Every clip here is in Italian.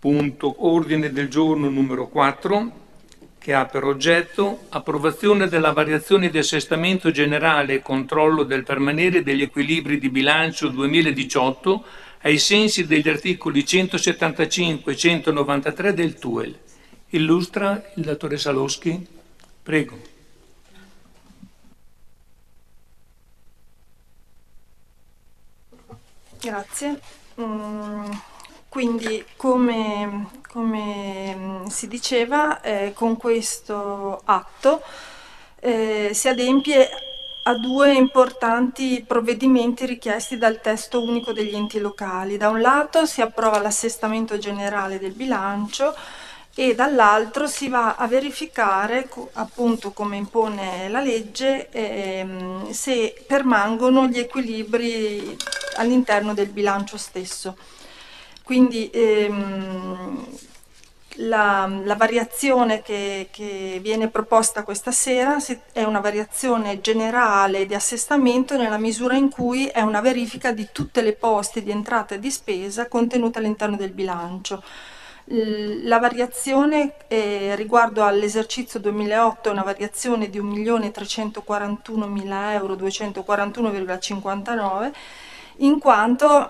punto ordine del giorno numero 4, che ha per oggetto approvazione della variazione di assestamento generale e controllo del permanere degli equilibri di bilancio 2018 ai sensi degli articoli 175 e 193 del TUEL. Illustra il datore Saloschi. Prego. Grazie. Quindi, come si diceva, con questo atto si adempie a due importanti provvedimenti richiesti dal testo unico degli enti locali. Da un lato si approva l'assestamento generale del bilancio e dall'altro si va a verificare, appunto come impone la legge, se permangono gli equilibri all'interno del bilancio stesso. Quindi la variazione che viene proposta questa sera è una variazione generale di assestamento nella misura in cui è una verifica di tutte le poste di entrata e di spesa contenute all'interno del bilancio. La variazione riguardo all'esercizio 2008 è una variazione di 1.341.241,59 in quanto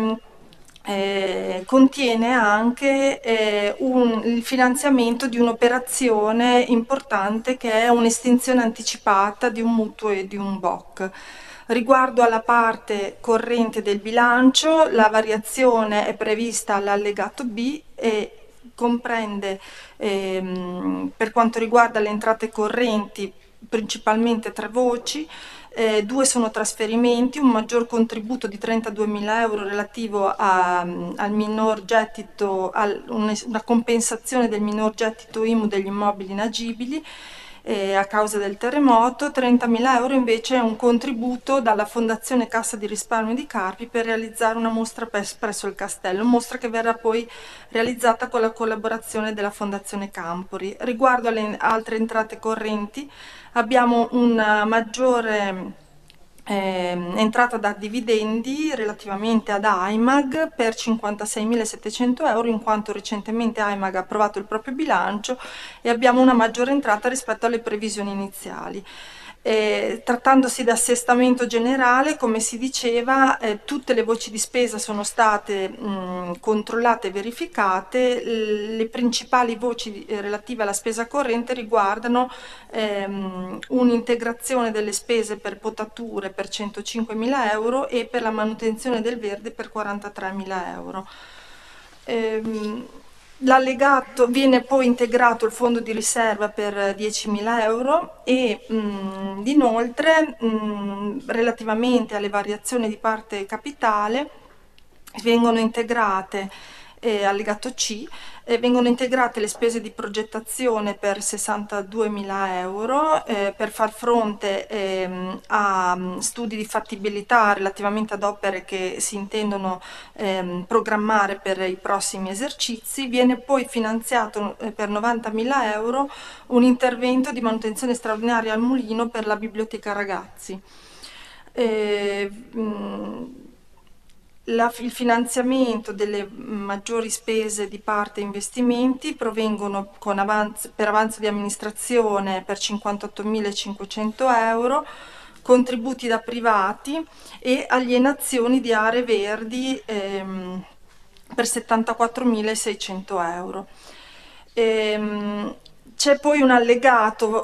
contiene anche il finanziamento di un'operazione importante che è un'estinzione anticipata di un mutuo e di un BOC. Riguardo alla parte corrente del bilancio, la variazione è prevista all'allegato B e comprende, per quanto riguarda le entrate correnti, principalmente 3 voci. 2 sono trasferimenti, un maggior contributo di 32.000 euro relativo al minor gettito, una compensazione del minor gettito IMU degli immobili inagibili a causa del terremoto. 30.000 euro invece è un contributo dalla Fondazione Cassa di Risparmio di Carpi per realizzare una mostra presso il castello, mostra che verrà poi realizzata con la collaborazione della Fondazione Campori. Riguardo alle altre entrate correnti abbiamo una maggiore entrata da dividendi relativamente ad AIMAG per 56.700 euro, in quanto recentemente AIMAG ha approvato il proprio bilancio e abbiamo una maggiore entrata rispetto alle previsioni iniziali. Trattandosi di assestamento generale, come si diceva, tutte le voci di spesa sono state controllate e verificate. Le principali voci relative alla spesa corrente riguardano un'integrazione delle spese per potature per 105.000 euro e per la manutenzione del verde per 43.000 euro. L'allegato viene poi integrato il fondo di riserva per 10.000 euro e inoltre relativamente alle variazioni di parte capitale vengono integrate, allegato C, vengono integrate le spese di progettazione per 62.000 euro per far fronte a studi di fattibilità relativamente ad opere che si intendono programmare per i prossimi esercizi. Viene poi finanziato per 90.000 euro un intervento di manutenzione straordinaria al mulino per la biblioteca ragazzi. Il finanziamento delle maggiori spese di parte investimenti provengono per avanzo di amministrazione per 58.500 euro, contributi da privati e alienazioni di aree verdi per 74.600 euro. C'è poi un allegato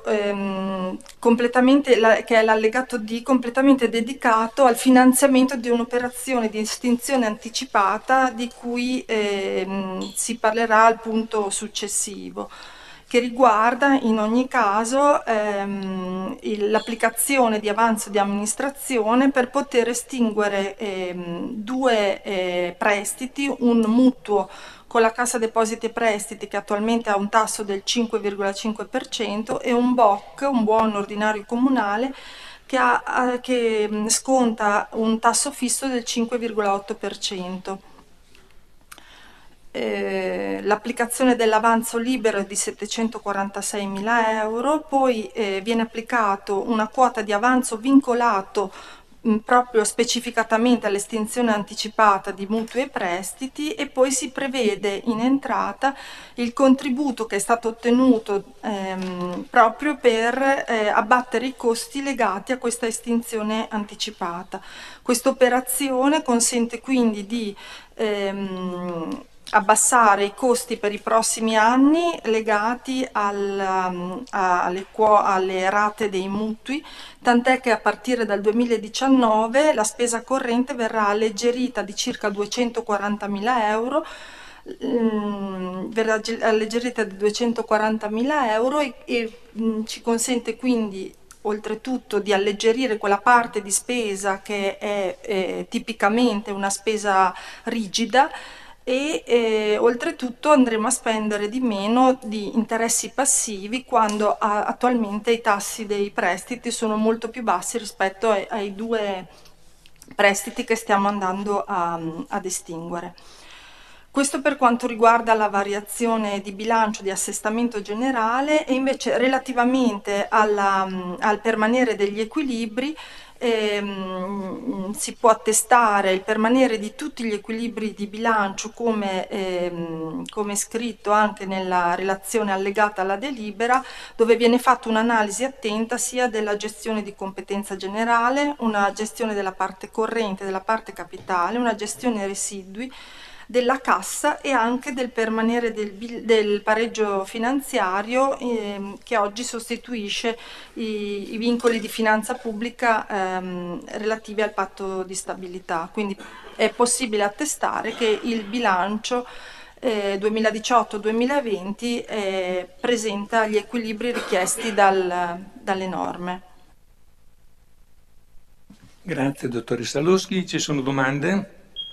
che è l'allegato D, completamente dedicato al finanziamento di un'operazione di estinzione anticipata di cui si parlerà al punto successivo, che riguarda in ogni caso l'applicazione di avanzo di amministrazione per poter estinguere 2 prestiti, un mutuo con la Cassa Depositi e Prestiti che attualmente ha un tasso del 5,5% e un BOC, un buono ordinario comunale, che sconta un tasso fisso del 5,8%. L'applicazione dell'avanzo libero è di 746.000 euro, poi viene applicato una quota di avanzo vincolato proprio specificatamente all'estinzione anticipata di mutui e prestiti, e poi si prevede in entrata il contributo che è stato ottenuto proprio per abbattere i costi legati a questa estinzione anticipata. Questa operazione consente quindi di abbassare i costi per i prossimi anni legati alle rate dei mutui, tant'è che a partire dal 2019 la spesa corrente verrà alleggerita di circa 240.000 euro, verrà alleggerita di 240.000 euro e ci consente quindi oltretutto di alleggerire quella parte di spesa che è tipicamente una spesa rigida, e oltretutto andremo a spendere di meno di interessi passivi quando attualmente i tassi dei prestiti sono molto più bassi rispetto ai due prestiti che stiamo andando ad estinguere. Questo per quanto riguarda la variazione di bilancio di assestamento generale, e invece relativamente al permanere degli equilibri si può attestare il permanere di tutti gli equilibri di bilancio come scritto anche nella relazione allegata alla delibera, dove viene fatta un'analisi attenta sia della gestione di competenza generale, una gestione della parte corrente, della parte capitale, una gestione residui, della cassa e anche del permanere del pareggio finanziario che oggi sostituisce i vincoli di finanza pubblica relativi al patto di stabilità. Quindi è possibile attestare che il bilancio 2018-2020 presenta gli equilibri richiesti dalle norme. Grazie, dottoressa Loschi. Ci sono domande?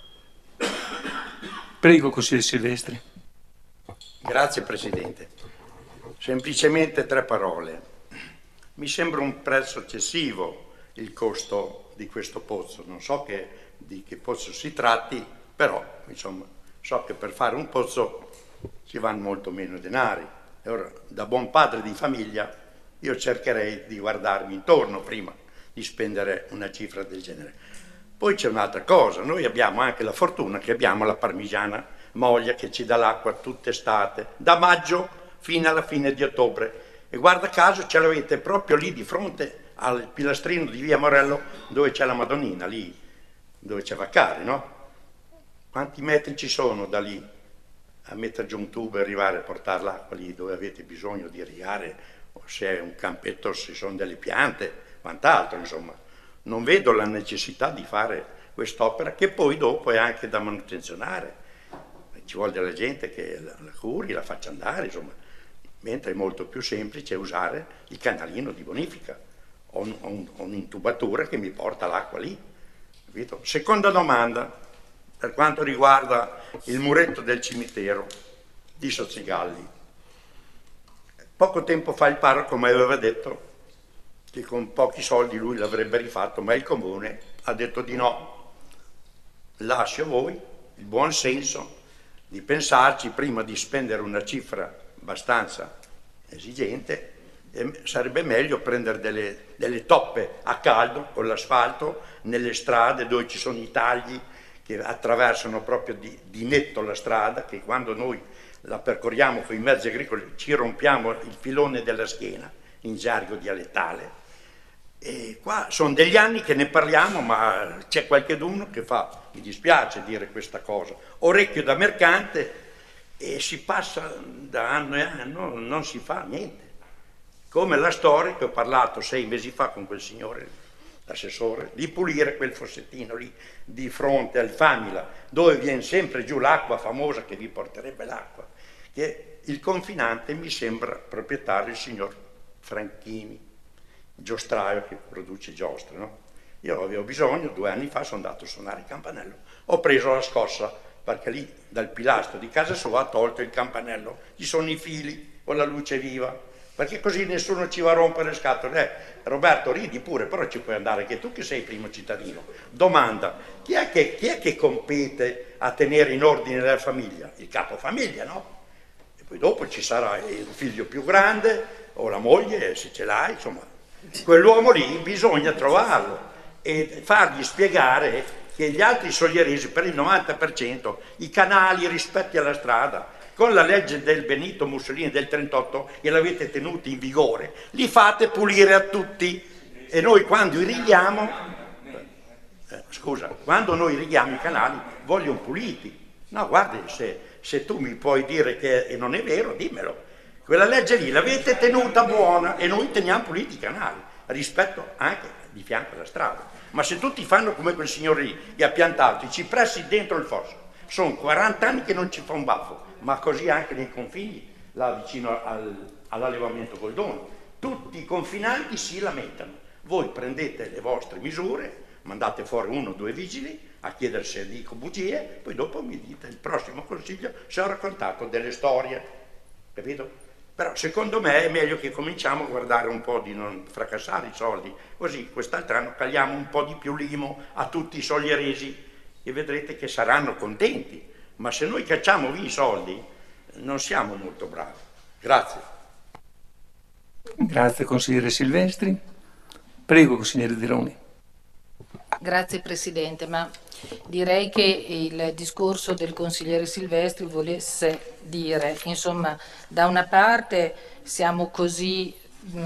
Prego, consigliere Silvestri. Grazie Presidente. Semplicemente 3 parole. Mi sembra un prezzo eccessivo il costo di questo pozzo. Non so di che pozzo si tratti, però insomma so che per fare un pozzo ci vanno molto meno denari. E ora, da buon padre di famiglia, io cercherei di guardarmi intorno prima di spendere una cifra del genere. Poi c'è un'altra cosa, noi abbiamo anche la fortuna che abbiamo la parmigiana Moglia che ci dà l'acqua tutta estate, da maggio fino alla fine di ottobre, e guarda caso ce l'avete proprio lì di fronte al pilastrino di via Morello dove c'è la Madonnina, lì dove c'è Vaccari, no? Quanti metri ci sono da lì a mettere giù un tubo e arrivare a portare l'acqua lì dove avete bisogno di irrigare, o se è un campetto, se sono delle piante, quant'altro, insomma. Non vedo la necessità di fare quest'opera che poi dopo è anche da manutenzionare. Ci vuole della gente che la curi, la faccia andare, insomma. Mentre è molto più semplice usare il canalino di bonifica o un'intubatura che mi porta l'acqua lì. Capito? Seconda domanda, per quanto riguarda il muretto del cimitero di Sozzigalli. Poco tempo fa il parroco mi aveva detto che con pochi soldi lui l'avrebbe rifatto, ma il comune ha detto di no. Lascio a voi il buon senso di pensarci prima di spendere una cifra abbastanza esigente, e sarebbe meglio prendere delle toppe a caldo con l'asfalto nelle strade dove ci sono i tagli che attraversano proprio di netto la strada, che quando noi la percorriamo con i mezzi agricoli ci rompiamo il filone della schiena, in gergo dialettale. E qua sono degli anni che ne parliamo, ma c'è qualcheduno che fa, mi dispiace dire questa cosa, orecchio da mercante, e si passa da anno e anno, non si fa niente. Come la storia che ho parlato 6 mesi fa con quel signore, l'assessore, di pulire quel fossettino lì di fronte al Famila, dove viene sempre giù l'acqua famosa che vi porterebbe l'acqua, che il confinante mi sembra proprietario il signor Franchini, giostraio che produce giostre, no? Io avevo bisogno, 2 anni fa sono andato a suonare il campanello, ho preso la scossa perché lì dal pilastro di casa sua ha tolto il campanello, ci sono i fili con la luce viva, perché così nessuno ci va a rompere le scatole. Roberto, ridi pure, però ci puoi andare anche tu che sei primo cittadino. Domanda, chi è che compete a tenere in ordine la famiglia? Il capofamiglia, no? E poi dopo ci sarà il figlio più grande o la moglie, se ce l'hai, insomma. Quell'uomo lì bisogna trovarlo, e fargli spiegare che gli altri soglieresi, per il 90%, i canali rispetti alla strada, con la legge del Benito Mussolini del 38 e l'avete tenuti in vigore, li fate pulire a tutti. E noi quando irrighiamo, quando noi irrighiamo i canali vogliono puliti. No, guardi, se tu mi puoi dire che non è vero, dimmelo. Quella legge lì l'avete tenuta buona e noi teniamo puliti i canali, rispetto anche di fianco alla strada. Ma se tutti fanno come quel signore lì, che ha piantato i cipressi dentro il fosso, sono 40 anni che non ci fa un baffo, ma così anche nei confini, là vicino all'allevamento Goldoni. Tutti i confinanti si lamentano. Voi prendete le vostre misure, mandate fuori 1 o 2 vigili a chiedere se dico bugie, poi dopo mi dite il prossimo consiglio se ho raccontato delle storie, capito? Però secondo me è meglio che cominciamo a guardare un po' di non fracassare i soldi, così quest'altro anno tagliamo un po' di più l'IMU a tutti i soglieresi e vedrete che saranno contenti. Ma se noi cacciamo via i soldi non siamo molto bravi. Grazie. Grazie consigliere Silvestri. Prego consigliere Zironi. Grazie Presidente, ma direi che il discorso del consigliere Silvestri volesse dire, insomma, da una parte siamo così,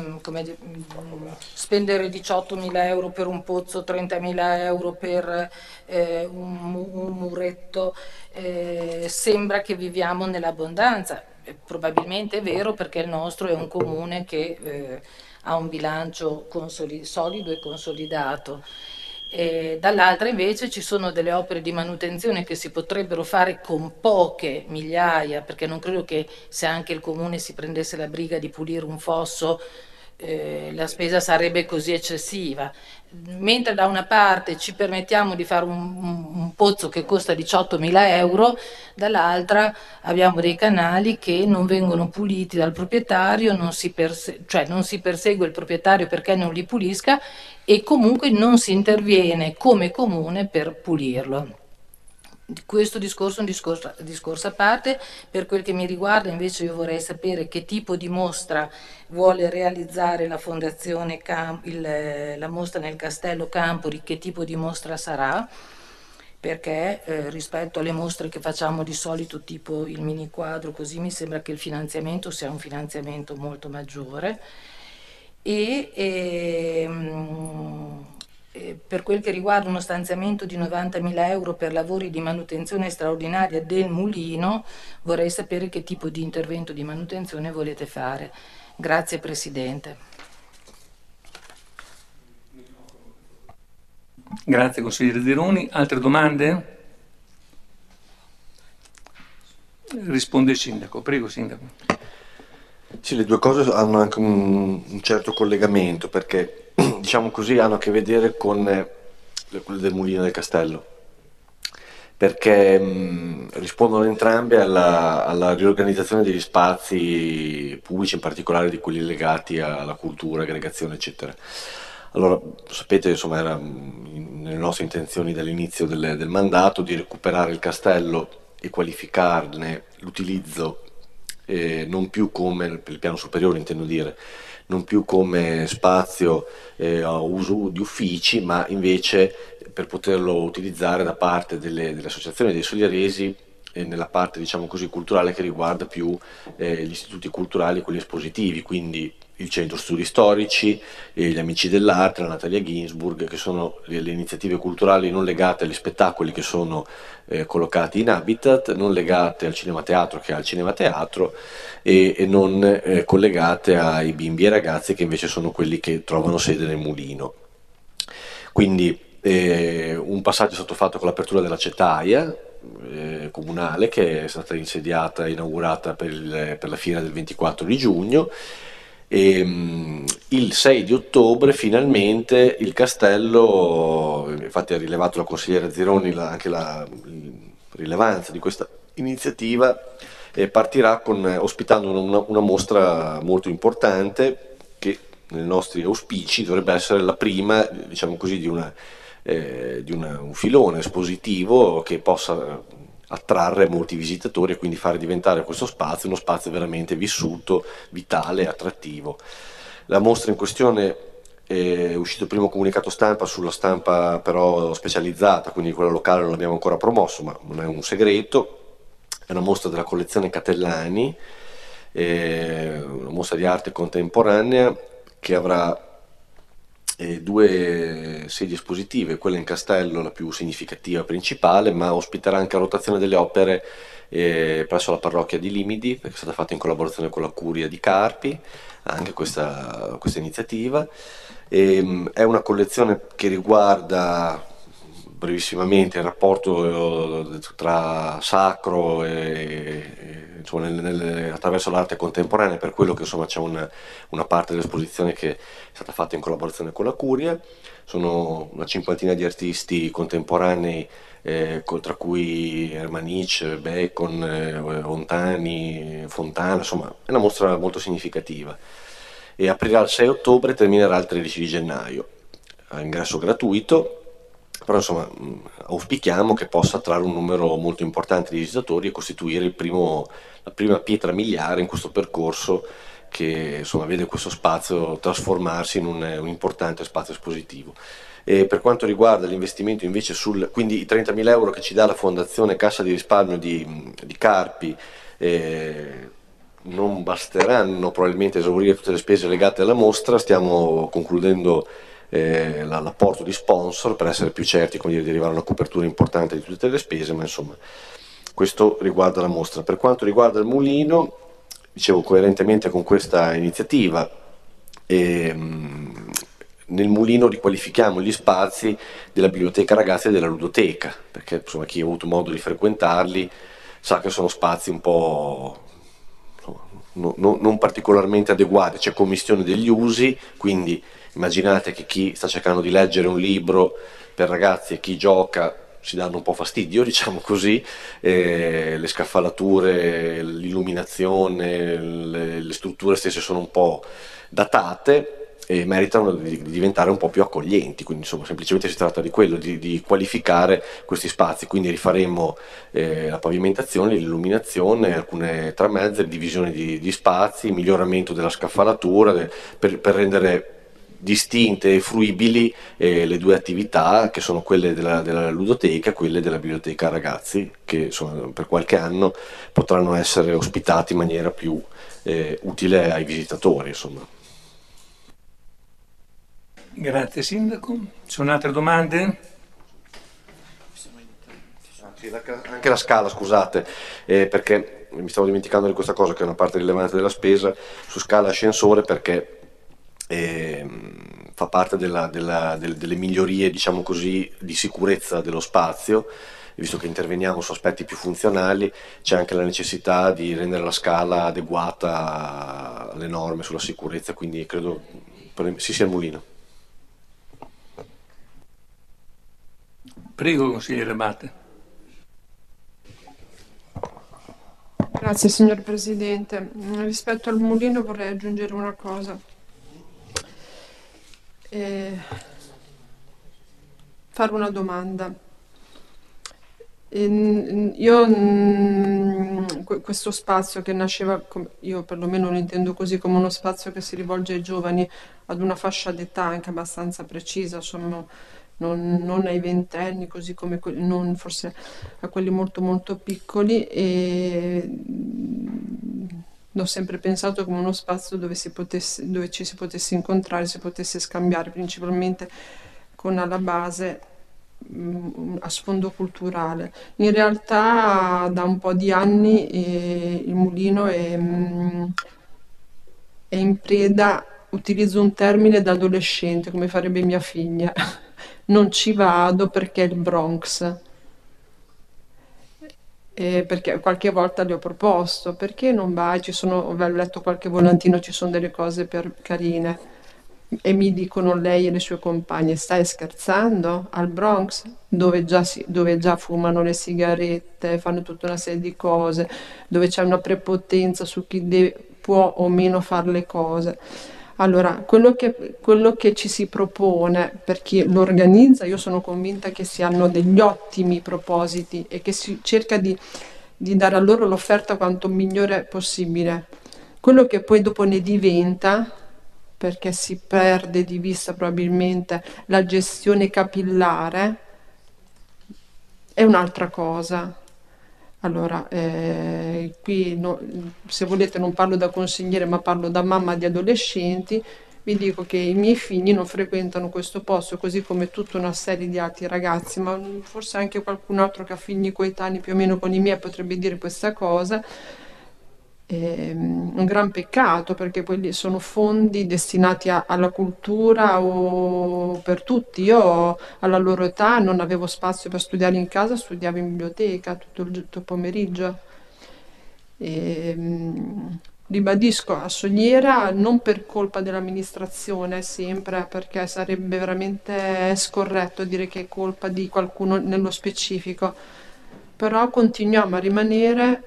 spendere 18.000 euro per un pozzo, 30.000 euro per un muretto, sembra che viviamo nell'abbondanza. Probabilmente è vero, perché il nostro è un comune che ha un bilancio solido e consolidato. Dall'altra invece ci sono delle opere di manutenzione che si potrebbero fare con poche migliaia, perché non credo che se anche il comune si prendesse la briga di pulire un fosso la spesa sarebbe così eccessiva, mentre da una parte ci permettiamo di fare un pozzo che costa 18.000 euro, dall'altra abbiamo dei canali che non vengono puliti dal proprietario, non si persegue il proprietario perché non li pulisca e comunque non si interviene come comune per pulirlo. Questo discorso è un discorso a parte. Per quel che mi riguarda invece io vorrei sapere che tipo di mostra vuole realizzare la Fondazione la mostra nel Castello Campori, che tipo di mostra sarà, perché rispetto alle mostre che facciamo di solito tipo il mini quadro, così mi sembra che il finanziamento sia un finanziamento molto maggiore. Per quel che riguarda uno stanziamento di 90.000 euro per lavori di manutenzione straordinaria del mulino, vorrei sapere che tipo di intervento di manutenzione volete fare. Grazie Presidente. Grazie consigliere Zironi. Altre domande? Risponde il sindaco. Prego sindaco. Sì, le due cose hanno anche un certo collegamento, perché diciamo così hanno a che vedere con quello del Mulino del Castello, perché rispondono entrambe alla riorganizzazione degli spazi pubblici, in particolare di quelli legati alla cultura, aggregazione eccetera. Allora, sapete, insomma, era nelle nostre intenzioni dall'inizio del mandato di recuperare il castello e qualificarne l'utilizzo non più come, per il piano superiore intendo dire, non più come spazio a uso di uffici, ma invece per poterlo utilizzare da parte delle associazioni dei soglieresi nella parte, diciamo così, culturale, che riguarda più gli istituti culturali e quelli espositivi, quindi il Centro Studi Storici, gli Amici dell'Arte, la Natalia Ginsburg, che sono le iniziative culturali non legate agli spettacoli che sono collocati in Habitat, non legate al Cinema Teatro che ha il Cinema Teatro e non collegate ai bimbi e ragazzi che invece sono quelli che trovano sede nel Mulino. Quindi un passaggio è stato fatto con l'apertura della Cetaia comunale, che è stata insediata e inaugurata per la fiera del 24 di giugno. E il 6 di ottobre finalmente il castello, infatti ha rilevato la consigliera Zironi anche la rilevanza di questa iniziativa, partirà ospitando una mostra molto importante che nei nostri auspici dovrebbe essere la prima, diciamo così, di un filone espositivo che possa attrarre molti visitatori e quindi fare diventare questo spazio uno spazio veramente vissuto, vitale e attrattivo. La mostra in questione è uscito il primo comunicato stampa sulla stampa però specializzata, quindi quella locale non l'abbiamo ancora promosso, ma non è un segreto. È una mostra della collezione Catellani, una mostra di arte contemporanea che avrà due sedi espositive, quella in Castello, la più significativa principale, ma ospiterà anche la rotazione delle opere presso la parrocchia di Limidi, perché è stata fatta in collaborazione con la Curia di Carpi, anche questa iniziativa. È una collezione che riguarda brevissimamente il rapporto tra sacro insomma, attraverso l'arte contemporanea, per quello che insomma c'è una parte dell'esposizione che è stata fatta in collaborazione con la Curia. Sono una cinquantina di artisti contemporanei, tra cui Ermanich, Bacon, Ontani, Fontana, insomma è una mostra molto significativa. E aprirà il 6 ottobre e terminerà il 13 di gennaio, a ingresso gratuito. Però insomma auspichiamo che possa attrarre un numero molto importante di visitatori e costituire la prima pietra miliare in questo percorso che insomma vede questo spazio trasformarsi in un importante spazio espositivo. E per quanto riguarda l'investimento invece quindi i 30.000 euro che ci dà la Fondazione Cassa di Risparmio di Carpi, non basteranno probabilmente a esaurire tutte le spese legate alla mostra. Stiamo concludendo l'apporto di sponsor per essere più certi, come dire, di arrivare a una copertura importante di tutte le spese, ma insomma questo riguarda la mostra. Per quanto riguarda il mulino, dicevo, coerentemente con questa iniziativa, nel mulino riqualifichiamo gli spazi della biblioteca ragazzi e della ludoteca, perché insomma chi ha avuto modo di frequentarli sa che sono spazi un po' non particolarmente adeguati, c'è commistione degli usi, quindi immaginate che chi sta cercando di leggere un libro per ragazzi e chi gioca si danno un po' fastidio, diciamo così, le scaffalature, l'illuminazione, le strutture stesse sono un po' datate e meritano di diventare un po' più accoglienti, quindi insomma semplicemente si tratta di quello, di qualificare questi spazi, quindi rifaremo la pavimentazione, l'illuminazione, alcune tramezze, divisione di spazi, miglioramento della scaffalatura per rendere distinte e fruibili le due attività che sono quelle della ludoteca e quelle della biblioteca ragazzi, che insomma, per qualche anno potranno essere ospitati in maniera più utile ai visitatori, insomma. Grazie Sindaco. Ci sono altre domande? Anche la scala, scusate, perché mi stavo dimenticando di questa cosa che è una parte rilevante della spesa, su scala ascensore, perché fa parte delle migliorie, diciamo così, di sicurezza dello spazio. Visto che interveniamo su aspetti più funzionali, c'è anche la necessità di rendere la scala adeguata alle norme sulla sicurezza, quindi credo sì sia il mulino. Prego, consigliere Abate. Grazie signor Presidente. Rispetto al mulino vorrei aggiungere una cosa. Fare una domanda. Questo spazio che nasceva, io perlomeno lo intendo così, come uno spazio che si rivolge ai giovani, ad una fascia d'età anche abbastanza precisa, insomma, non ai ventenni, così come non forse a quelli molto molto piccoli, e l'ho sempre pensato come uno spazio dove ci si potesse incontrare, si potesse scambiare, principalmente con alla base a sfondo culturale. In realtà da un po' di anni il mulino è in preda, utilizzo un termine da adolescente, come farebbe mia figlia. Non ci vado perché è il Bronx. Perché qualche volta le ho proposto, perché non vai? Ho letto qualche volantino, ci sono delle cose carine. E mi dicono lei e le sue compagne: stai scherzando? Al Bronx, dove già fumano le sigarette, fanno tutta una serie di cose, dove c'è una prepotenza su chi può o meno fare le cose. Allora, quello che ci si propone per chi lo organizza, io sono convinta che si hanno degli ottimi propositi e che si cerca di dare a loro l'offerta quanto migliore possibile. Quello che poi dopo ne diventa perché si perde di vista probabilmente la gestione capillare, è un'altra cosa. Allora, qui se volete non parlo da consigliere, ma parlo da mamma di adolescenti. Vi dico che i miei figli non frequentano questo posto, così come tutta una serie di altri ragazzi, ma forse anche qualcun altro che ha figli coetanei più o meno con i miei potrebbe dire questa cosa. Un gran peccato, perché quelli sono fondi destinati alla cultura o per tutti. Io alla loro età non avevo spazio per studiare in casa, studiavo in biblioteca tutto il pomeriggio. Ribadisco, a Soliera non per colpa dell'amministrazione sempre, perché sarebbe veramente scorretto dire che è colpa di qualcuno nello specifico, però continuiamo a rimanere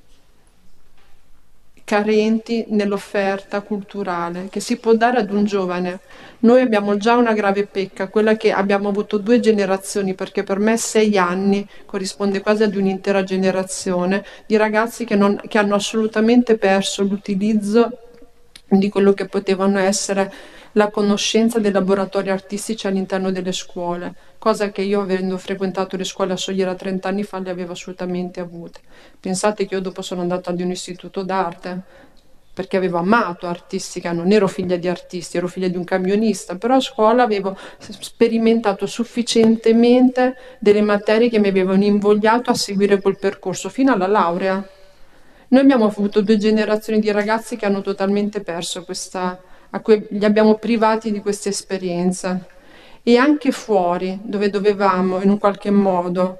carenti nell'offerta culturale che si può dare ad un giovane. Noi abbiamo già una grave pecca, quella che abbiamo avuto 2 generazioni, perché per me 6 anni corrisponde quasi ad un'intera generazione di ragazzi che hanno assolutamente perso l'utilizzo di quello che potevano essere la conoscenza dei laboratori artistici all'interno delle scuole, cosa che io, avendo frequentato le scuole a Soliera 30 anni fa, le avevo assolutamente avute. Pensate che io dopo sono andata ad un istituto d'arte, perché avevo amato artistica, non ero figlia di artisti, ero figlia di un camionista, però a scuola avevo sperimentato sufficientemente delle materie che mi avevano invogliato a seguire quel percorso fino alla laurea. Noi abbiamo avuto 2 generazioni di ragazzi che hanno totalmente perso a cui li abbiamo privati di questa esperienza. E anche fuori, dove dovevamo in un qualche modo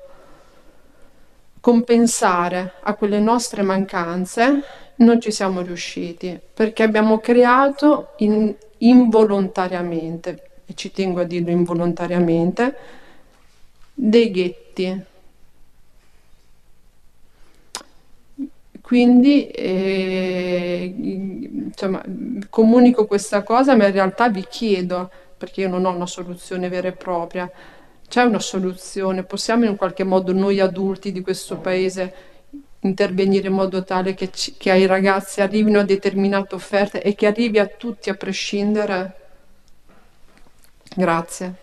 compensare a quelle nostre mancanze, non ci siamo riusciti, perché abbiamo creato involontariamente, e ci tengo a dirlo involontariamente, dei ghetti. Quindi insomma, comunico questa cosa, ma in realtà vi chiedo, perché io non ho una soluzione vera e propria, c'è una soluzione? Possiamo in qualche modo noi adulti di questo paese intervenire in modo tale che ai ragazzi arrivino a determinate offerte e che arrivi a tutti a prescindere? Grazie.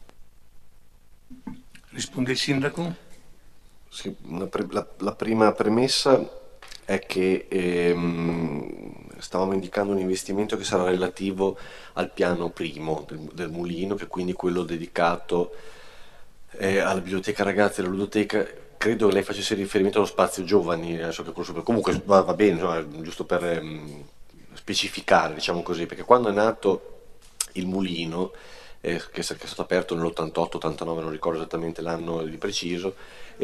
Risponde il sindaco? Sì, la prima premessa è che stavamo indicando un investimento che sarà relativo al piano primo del mulino, che è quindi quello dedicato alla biblioteca ragazzi e alla ludoteca. Credo che lei facesse riferimento allo spazio giovani, adesso che comunque va bene, insomma, giusto per specificare, diciamo così, perché quando è nato il mulino, che è stato aperto nell'88-89, non ricordo esattamente l'anno di preciso,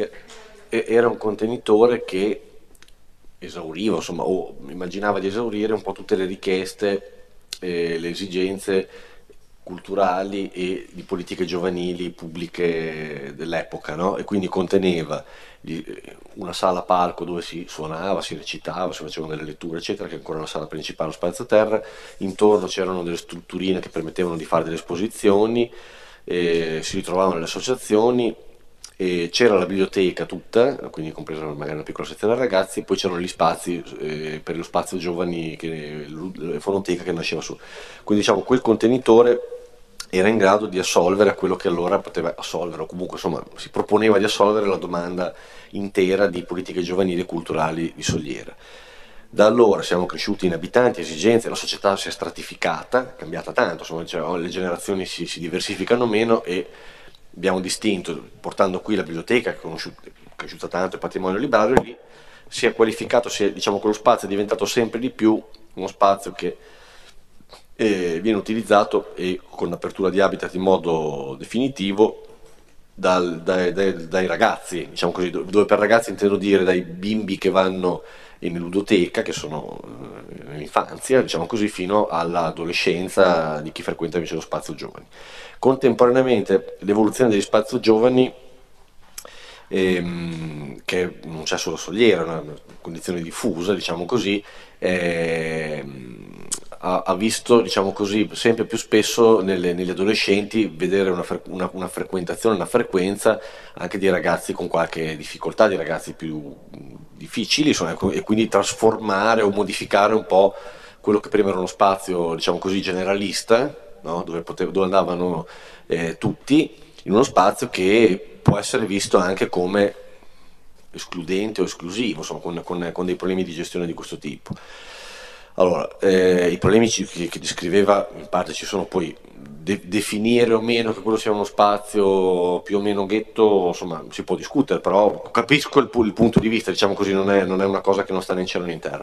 era un contenitore che esauriva, insomma, o immaginava di esaurire un po' tutte le richieste, le esigenze culturali e di politiche giovanili pubbliche dell'epoca, no? E quindi conteneva una sala parco dove si suonava, si recitava, si facevano delle letture, eccetera, che è ancora una sala principale, lo spazio terra. Intorno c'erano delle strutturine che permettevano di fare delle esposizioni, si ritrovavano le associazioni. E c'era la biblioteca tutta, quindi compresa magari una piccola sezione ragazzi, e poi c'erano gli spazi per lo spazio giovani, la fonoteca che nasceva su. Quindi diciamo quel contenitore era in grado di assolvere a quello che allora poteva assolvere, o comunque insomma si proponeva di assolvere la domanda intera di politiche giovanili e culturali di Soliera. Da allora siamo cresciuti in abitanti, esigenze, la società si è stratificata, è cambiata tanto, insomma, cioè, le generazioni si diversificano meno e abbiamo distinto, portando qui la biblioteca, che è cresciuta tanto, il patrimonio librario, lì si è qualificato, diciamo, quello spazio è diventato sempre di più uno spazio che viene utilizzato e con l'apertura di habitat in modo definitivo dai ragazzi, diciamo così, dove per ragazzi intendo dire dai bimbi che vanno in ludoteca, che sono in infanzia, diciamo così, fino all'adolescenza di chi frequenta invece lo spazio giovani. Contemporaneamente l'evoluzione degli spazio giovani, che non c'è solo Soliera, è una condizione diffusa, diciamo così, ha visto, diciamo così, sempre più spesso negli adolescenti vedere una frequentazione, una frequenza anche di ragazzi con qualche difficoltà, di ragazzi più difficili, insomma, e quindi trasformare o modificare un po' quello che prima era uno spazio, diciamo così, generalista, no? Dove andavano tutti, in uno spazio che può essere visto anche come escludente o esclusivo, insomma, con dei problemi di gestione di questo tipo. Allora, i problemi che descriveva in parte ci sono, poi definire o meno che quello sia uno spazio più o meno ghetto, insomma, si può discutere, però capisco il punto di vista, diciamo così, non è una cosa che non sta né in cielo né in terra.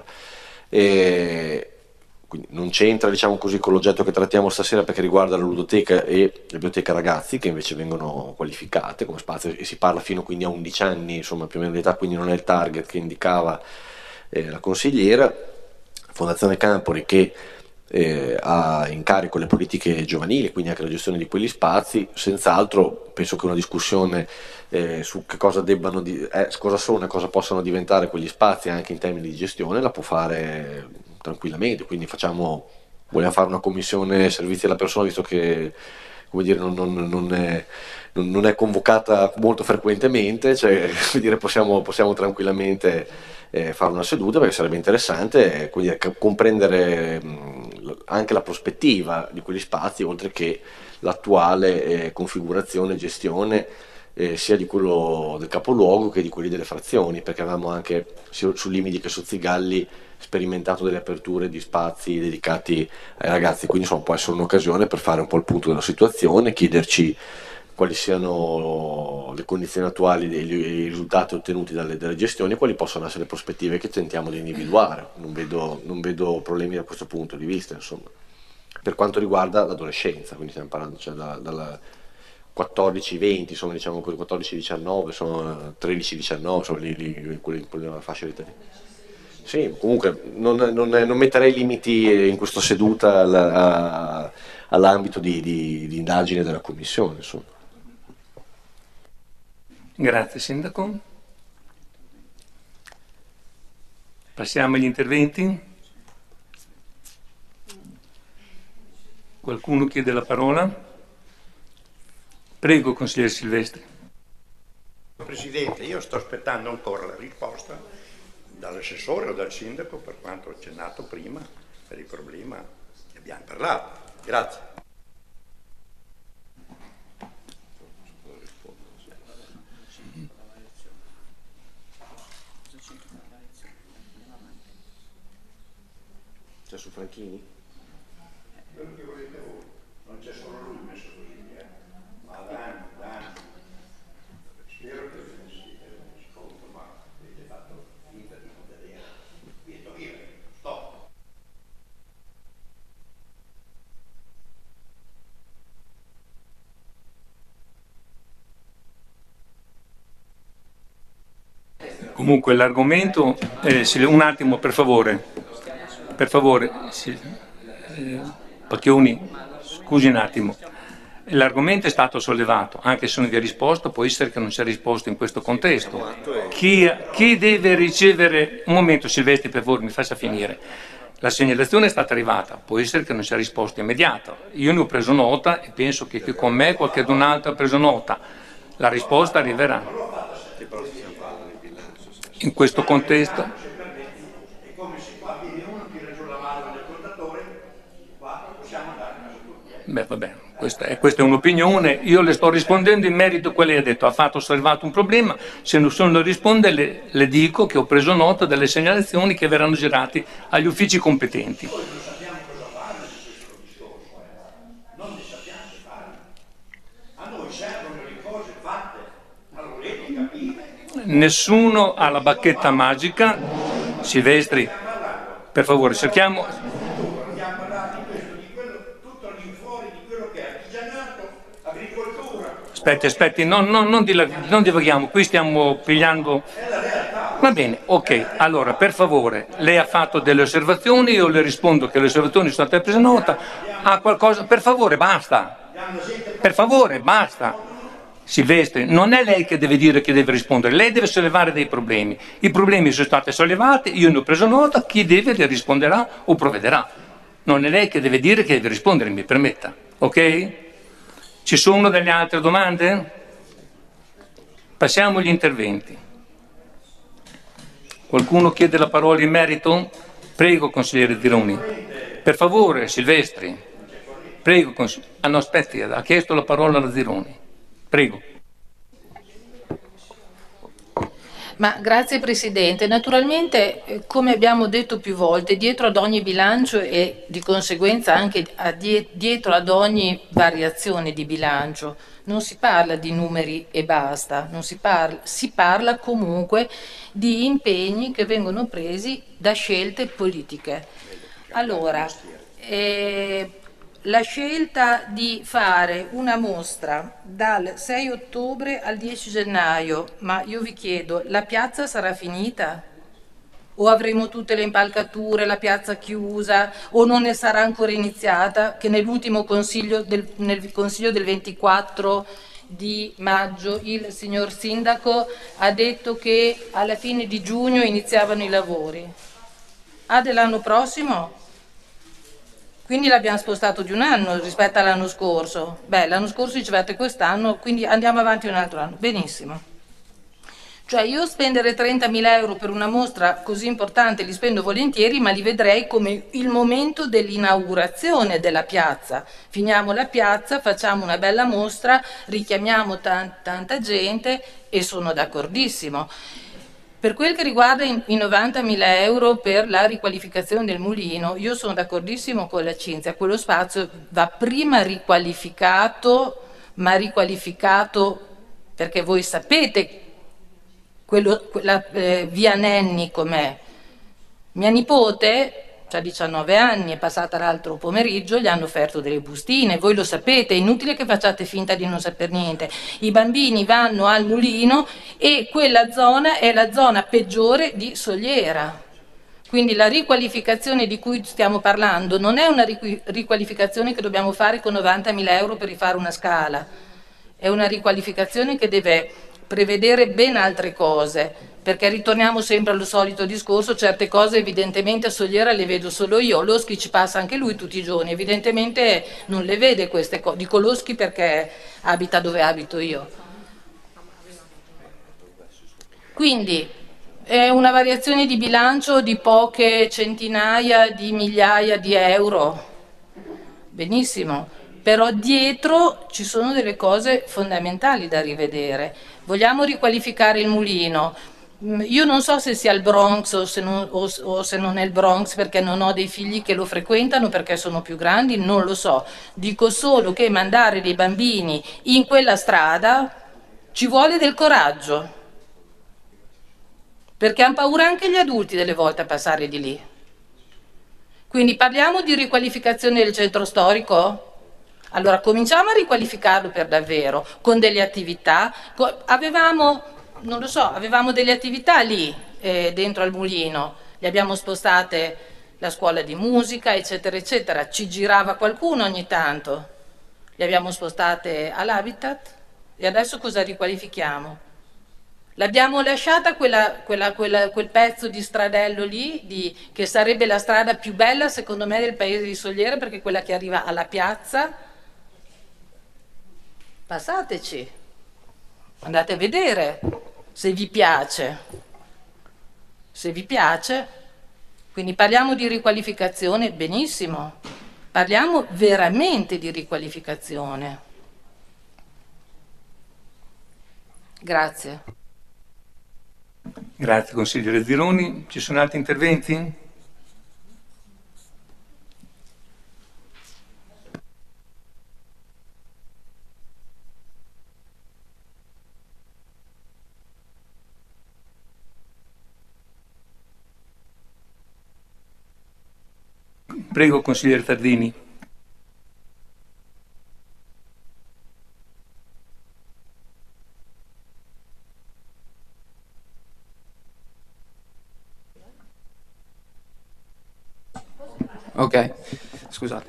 Quindi non c'entra, diciamo così, con l'oggetto che trattiamo stasera, perché riguarda la ludoteca e la biblioteca ragazzi, che invece vengono qualificate come spazio, e si parla fino quindi a 11 anni, insomma, più o meno l'età, quindi non è il target che indicava la consigliera. Fondazione Campori, che ha in carico le politiche giovanili, quindi anche la gestione di quegli spazi. Senz'altro penso che una discussione su che cosa cosa sono e cosa possano diventare quegli spazi anche in termini di gestione la può fare tranquillamente, quindi vogliamo fare una commissione servizi alla persona, visto che, come dire, non è convocata molto frequentemente, cioè, dire, possiamo tranquillamente fare una seduta, perché sarebbe interessante quindi comprendere anche la prospettiva di quegli spazi, oltre che l'attuale configurazione e gestione sia di quello del capoluogo che di quelli delle frazioni, perché avevamo anche sia su Limidi che su Zigalli sperimentato delle aperture di spazi dedicati ai ragazzi, quindi insomma può essere un'occasione per fare un po' il punto della situazione, chiederci quali siano le condizioni attuali e i risultati ottenuti dalle gestioni e quali possono essere le prospettive che tentiamo di individuare. Non vedo problemi da questo punto di vista, insomma. Per quanto riguarda l'adolescenza, quindi stiamo parlando, cioè, dalla 14-20, insomma, diciamo 14-19, sono 13-19, insomma, quella fascia di tempo. Sì, comunque non metterei limiti in questa seduta all'ambito di indagine della Commissione, insomma. Grazie Sindaco. Passiamo agli interventi. Qualcuno chiede la parola? Prego, consigliere Silvestri. Presidente, io sto aspettando ancora la risposta dall'assessore o dal sindaco per quanto accennato prima, per il problema che abbiamo parlato. Grazie. C'è su Franchini? Quello che volete voi, non c'è solo lui messo così, ma da anni. Spero che ve ne si conto, ma avete fatto finta di non vedere. Via, stop. Comunque l'argomento, un attimo per favore, Pacchioni, scusi un attimo, l'argomento è stato sollevato, anche se non vi ha risposto, può essere che non sia risposto in questo contesto. Chi deve ricevere, un momento Silvestri per favore mi faccia finire, la segnalazione è stata arrivata, può essere che non sia risposta immediata, io ne ho preso nota e penso che qui con me qualcun altro ha preso nota, la risposta arriverà. In questo contesto vabbè, questa è un'opinione, io le sto rispondendo in merito a quello che ha detto, ha fatto osservato un problema, se non risponde le dico che ho preso nota delle segnalazioni che verranno girate agli uffici competenti. Nessuno ha la bacchetta magica. Silvestri, per favore, cerchiamo. Abbiamo parlato di questo, di quello, tutto all'infuori di quello che è artigianato, agricoltura. Aspetti, non divaghiamo, qui stiamo pigliando. Va bene, ok, allora per favore, lei ha fatto delle osservazioni, io le rispondo che le osservazioni sono state prese nota, ha qualcosa, per favore, basta. Per favore, basta. Silvestri, non è lei che deve dire che deve rispondere, lei deve sollevare dei problemi. I problemi sono stati sollevati, io ne ho preso nota, chi deve le risponderà o provvederà. Non è lei che deve dire che deve rispondere, mi permetta, ok? Ci sono delle altre domande? Passiamo agli interventi. Qualcuno chiede la parola in merito? Prego, consigliere Zironi. Per favore, Silvestri. Prego. No, aspetti, ha chiesto la parola la Zironi. Prego. Ma grazie Presidente. Naturalmente, come abbiamo detto più volte, dietro ad ogni bilancio e di conseguenza anche dietro ad ogni variazione di bilancio non si parla di numeri e basta, si parla comunque di impegni che vengono presi da scelte politiche. Allora, la scelta di fare una mostra dal 6 ottobre al 10 gennaio, ma io vi chiedo, la piazza sarà finita? O avremo tutte le impalcature, la piazza chiusa, o non ne sarà ancora iniziata, che nell'ultimo nel consiglio del 24 di maggio il signor Sindaco ha detto che alla fine di giugno iniziavano i lavori. Dell'anno prossimo? Quindi l'abbiamo spostato di un anno rispetto all'anno scorso. Beh, l'anno scorso dicevate quest'anno, quindi andiamo avanti un altro anno. Benissimo. Cioè io spendere 30.000 euro per una mostra così importante li spendo volentieri, ma li vedrei come il momento dell'inaugurazione della piazza. Finiamo la piazza, facciamo una bella mostra, richiamiamo tanta gente e sono d'accordissimo. Per quel che riguarda i 90.000 euro per la riqualificazione del mulino, io sono d'accordissimo con la Cinzia, quello spazio va prima riqualificato, ma riqualificato perché voi sapete via Nenni com'è. Mia nipote ha 19 anni, è passata l'altro pomeriggio, gli hanno offerto delle bustine, voi lo sapete, è inutile che facciate finta di non saper niente. I bambini vanno al mulino e quella zona è la zona peggiore di Soliera. Quindi la riqualificazione di cui stiamo parlando non è una riqualificazione che dobbiamo fare con 90.000 euro per rifare una scala, è una riqualificazione che deve prevedere ben altre cose, perché ritorniamo sempre allo solito discorso, certe cose evidentemente a Soliera le vedo solo io, Loschi ci passa anche lui tutti i giorni, evidentemente non le vede queste cose, dico Loschi perché abita dove abito io. Quindi è una variazione di bilancio di poche centinaia di migliaia di euro, benissimo, però dietro ci sono delle cose fondamentali da rivedere. Vogliamo riqualificare il mulino? Io non so se sia il Bronx o se non è il Bronx, perché non ho dei figli che lo frequentano, perché sono più grandi, non lo so. Dico solo che mandare dei bambini in quella strada ci vuole del coraggio, perché hanno paura anche gli adulti delle volte a passare di lì. Quindi parliamo di riqualificazione del centro storico? Allora cominciamo a riqualificarlo per davvero, con delle attività. Avevamo delle attività lì dentro al mulino, le abbiamo spostate la scuola di musica, eccetera, eccetera. Ci girava qualcuno ogni tanto, le abbiamo spostate all'Habitat e adesso cosa riqualifichiamo? L'abbiamo lasciata quel pezzo di stradello lì, che sarebbe la strada più bella secondo me del paese di Soliera, perché è quella che arriva alla piazza. Passateci, andate a vedere se vi piace. Se vi piace, quindi parliamo di riqualificazione, benissimo, parliamo veramente di riqualificazione. Grazie. Grazie consigliere Zironi. Ci sono altri interventi? Prego consigliere Tardini. Ok, scusate.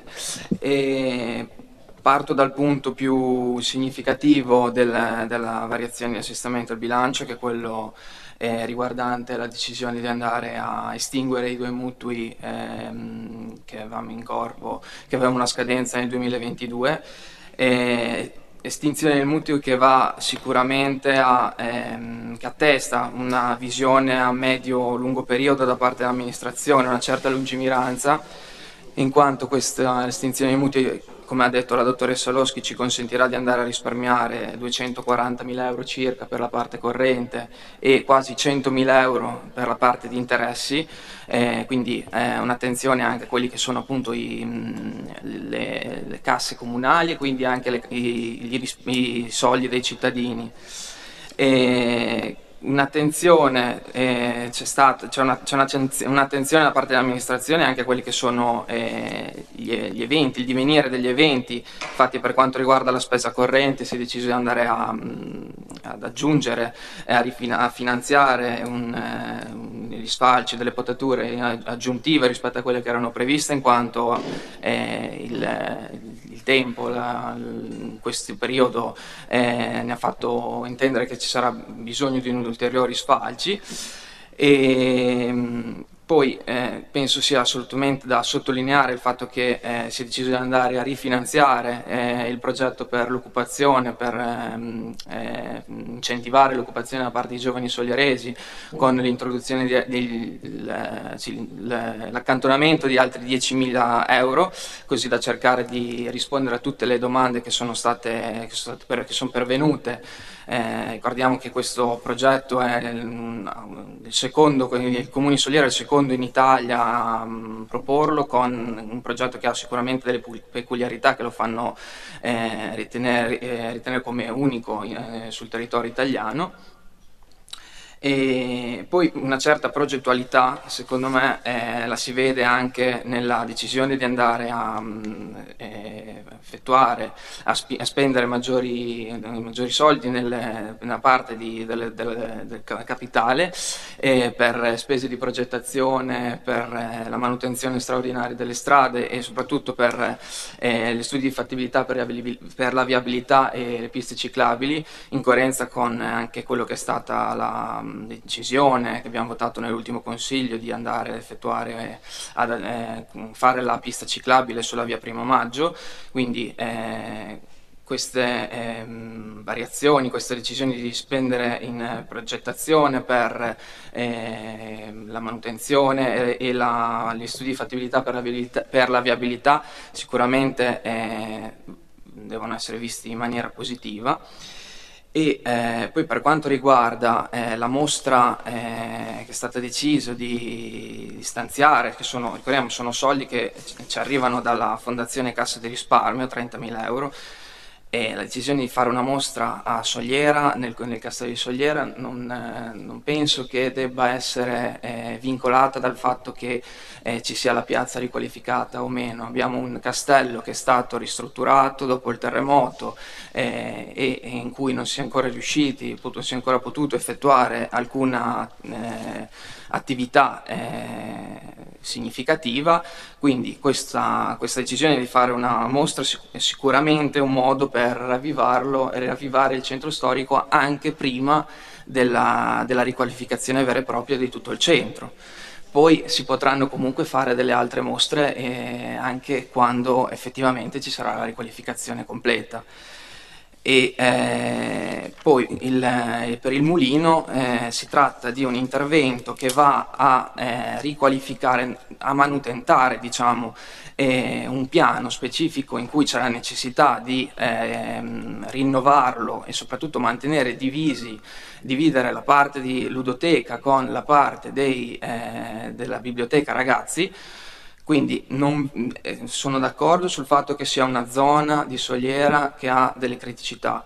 Parto dal punto più significativo della variazione di assestamento al bilancio, che è quello riguardante la decisione di andare a estinguere i 2 mutui che avevamo in corpo, che avevano una scadenza nel 2022. Estinzione del mutuo che va sicuramente che attesta una visione a medio-lungo periodo da parte dell'amministrazione, una certa lungimiranza, in quanto questa estinzione dei mutui, come ha detto la dottoressa Loschi, ci consentirà di andare a risparmiare 240.000 euro circa per la parte corrente e quasi 100.000 euro per la parte di interessi, quindi un'attenzione anche a quelli che sono appunto le casse comunali e quindi anche i soldi dei cittadini. Un'attenzione c'è un'attenzione da parte dell'amministrazione anche a quelli che sono gli eventi, il divenire degli eventi. Infatti per quanto riguarda la spesa corrente si è deciso di andare ad aggiungere a finanziare gli sfalci delle potature aggiuntive rispetto a quelle che erano previste, in quanto il tempo in questo periodo ne ha fatto intendere che ci sarà bisogno di ulteriori sfalci. E poi penso sia assolutamente da sottolineare il fatto che si è deciso di andare a rifinanziare il progetto per l'occupazione, per incentivare l'occupazione da parte dei giovani soglieresi, con l'introduzione l'accantonamento di altri 10.000 euro, così da cercare di rispondere a tutte le domande che sono pervenute. Ricordiamo che questo progetto è il secondo, il Comune di Soliera è il secondo in Italia a proporlo, con un progetto che ha sicuramente delle peculiarità che lo fanno ritenere come unico sul territorio italiano. E poi una certa progettualità, secondo me, la si vede anche nella decisione di andare a effettuare, a spendere maggiori soldi nella parte del capitale per spese di progettazione, per la manutenzione straordinaria delle strade e soprattutto per gli studi di fattibilità per la viabilità e le piste ciclabili, in coerenza con anche quello che è stata la decisione che abbiamo votato nell'ultimo consiglio di andare ad effettuare, fare la pista ciclabile sulla via Primo Maggio. Quindi queste variazioni, queste decisioni di spendere in progettazione per la manutenzione e gli studi di fattibilità per la viabilità sicuramente devono essere visti in maniera positiva. E poi per quanto riguarda la mostra che è stata deciso di stanziare, che ricordiamo sono soldi che ci arrivano dalla Fondazione Cassa di Risparmio, 30.000 euro, e la decisione di fare una mostra a Soliera, nel castello di Soliera, non penso che debba essere vincolata dal fatto che ci sia la piazza riqualificata o meno. Abbiamo un castello che è stato ristrutturato dopo il terremoto e in cui non si è ancora riusciti, non si è ancora potuto effettuare alcuna attività significativa, quindi questa decisione di fare una mostra è sicuramente un modo per ravvivarlo e ravvivare il centro storico anche prima della riqualificazione vera e propria di tutto il centro. Poi si potranno comunque fare delle altre mostre anche quando effettivamente ci sarà la riqualificazione completa. E poi per il mulino si tratta di un intervento che va a riqualificare, a manutentare, diciamo, un piano specifico in cui c'è la necessità di rinnovarlo e soprattutto dividere la parte di ludoteca con la parte della biblioteca ragazzi. Quindi sono d'accordo sul fatto che sia una zona di Soliera che ha delle criticità,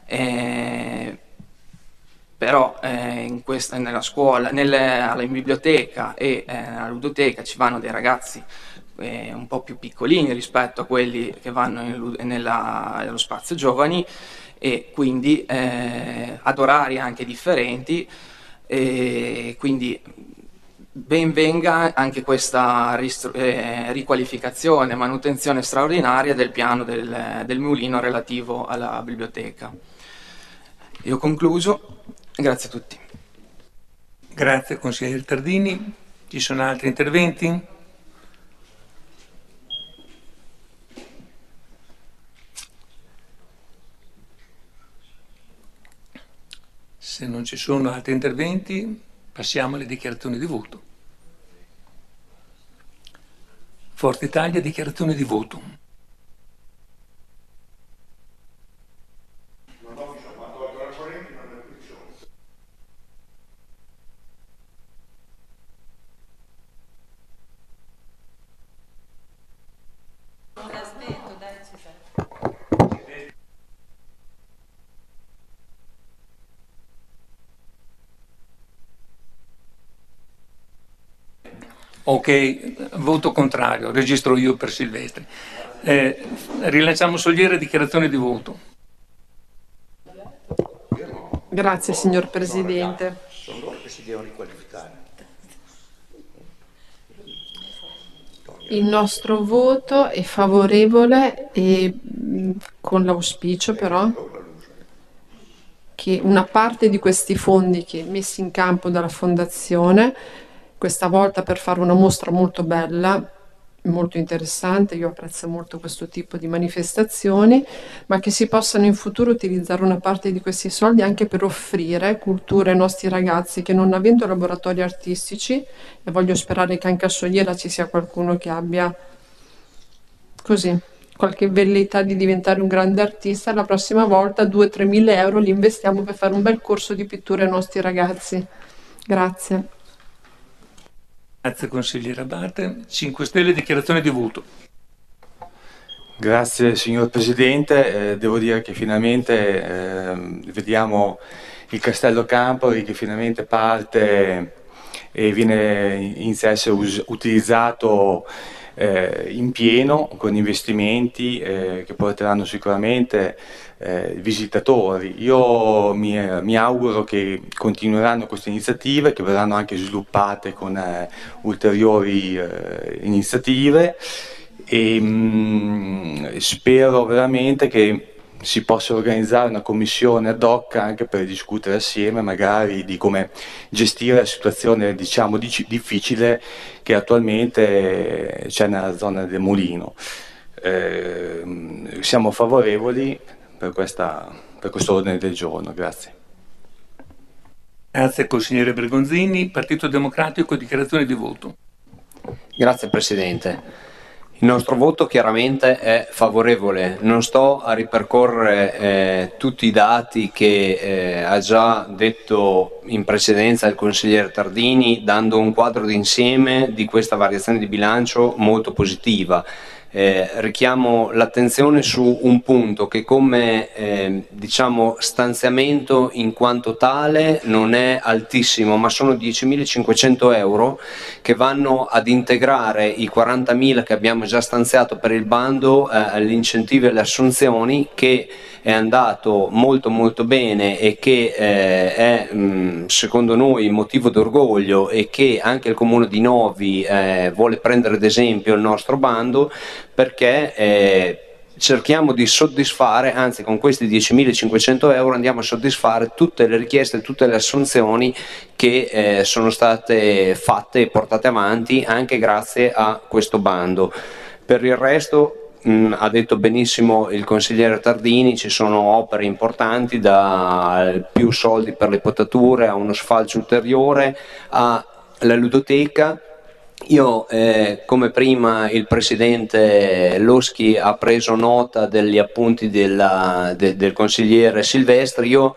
però nella scuola, alla biblioteca e alla ludoteca ci vanno dei ragazzi un po' più piccolini rispetto a quelli che vanno nello spazio giovani, e quindi ad orari anche differenti, e quindi ben venga anche questa riqualificazione, manutenzione straordinaria del piano del mulino relativo alla biblioteca. Io ho concluso, grazie a tutti. Grazie consigliere Tardini. Ci sono altri interventi? Se non ci sono altri interventi, passiamo alle dichiarazioni di voto. Forza Italia, dichiarazione di voto. Ok, voto contrario, registro io per Silvestri. Rilanciamo Soliera, dichiarazione di voto. Grazie signor Presidente. Sono loro che si devono riqualificare. Il nostro voto è favorevole e con l'auspicio però che una parte di questi fondi che messi in campo dalla Fondazione, questa volta per fare una mostra molto bella, molto interessante, io apprezzo molto questo tipo di manifestazioni, ma che si possano in futuro utilizzare una parte di questi soldi anche per offrire cultura ai nostri ragazzi che non avendo laboratori artistici, e voglio sperare che anche a Soliera ci sia qualcuno che abbia così qualche velleità di diventare un grande artista, la prossima volta 2-3 mila euro li investiamo per fare un bel corso di pittura ai nostri ragazzi. Grazie. Grazie consigliere Abate. 5 Stelle, dichiarazione di voto. Grazie signor Presidente, devo dire che finalmente vediamo il Castello Campori che finalmente parte e inizia a essere utilizzato in pieno con investimenti che porteranno sicuramente visitatori. Io mi auguro che continueranno queste iniziative, che verranno anche sviluppate con ulteriori iniziative e spero veramente che si possa organizzare una commissione ad hoc anche per discutere assieme magari di come gestire la situazione diciamo difficile che attualmente c'è nella zona del Mulino. Siamo favorevoli per questo ordine del giorno, grazie. Grazie consigliere Bergonzini. Partito Democratico, dichiarazione di voto. Grazie Presidente. Il nostro voto chiaramente è favorevole, non sto a ripercorrere tutti i dati che ha già detto in precedenza il consigliere Tardini, dando un quadro d'insieme di questa variazione di bilancio molto positiva. Richiamo l'attenzione su un punto che come diciamo stanziamento in quanto tale non è altissimo, ma sono 10.500 euro che vanno ad integrare i 40.000 che abbiamo già stanziato per il bando agli incentivi alle assunzioni, che è andato molto molto bene e che è secondo noi motivo d'orgoglio e che anche il Comune di Novi vuole prendere ad esempio il nostro bando, perché cerchiamo di soddisfare, anzi con questi 10.500 euro andiamo a soddisfare tutte le richieste, tutte le assunzioni che sono state fatte e portate avanti anche grazie a questo bando. Per il resto ha detto benissimo il consigliere Tardini, ci sono opere importanti, da più soldi per le potature a uno sfalcio ulteriore alla ludoteca. Io come prima il presidente Loschi ha preso nota degli appunti del consigliere Silvestri, io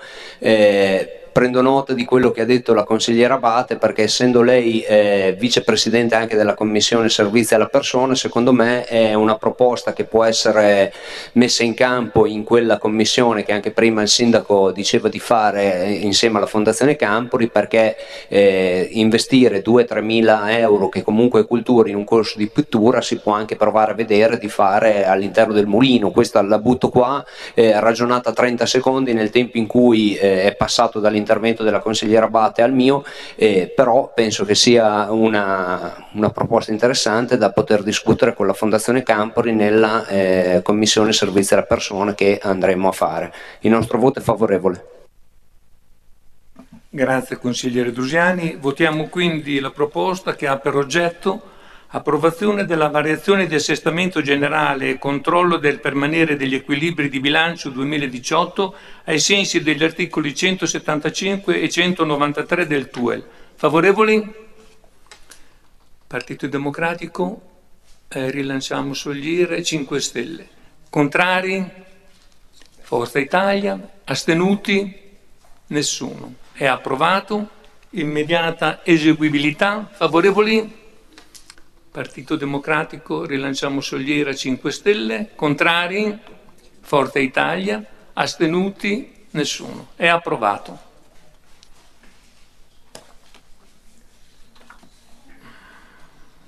prendo nota di quello che ha detto la consigliera Abate, perché essendo lei vicepresidente anche della commissione servizi alla persona, secondo me è una proposta che può essere messa in campo in quella commissione che anche prima il sindaco diceva di fare insieme alla Fondazione Campori, perché investire 2-3 mila euro, che comunque è cultura, in un corso di pittura si può anche provare a vedere di fare all'interno del Mulino. Questa la butto qua, ragionata 30 secondi nel tempo in cui è passato dall'intervento della consigliera Abate al mio, però penso che sia una proposta interessante da poter discutere con la Fondazione Campori nella commissione servizi alla persona che andremo a fare. Il nostro voto è favorevole. Grazie consigliere Drusiani. Votiamo quindi la proposta che ha per oggetto approvazione della variazione di assestamento generale e controllo del permanere degli equilibri di bilancio 2018 ai sensi degli articoli 175 e 193 del TUEL. Favorevoli? Partito Democratico? Rilanciamo Sogliere, 5 Stelle. Contrari? Forza Italia. Astenuti? Nessuno. È approvato. Immediata eseguibilità. Favorevoli? Partito Democratico, Rilanciamo Sogliera, 5 Stelle. Contrari? Forza Italia. Astenuti? Nessuno. È approvato.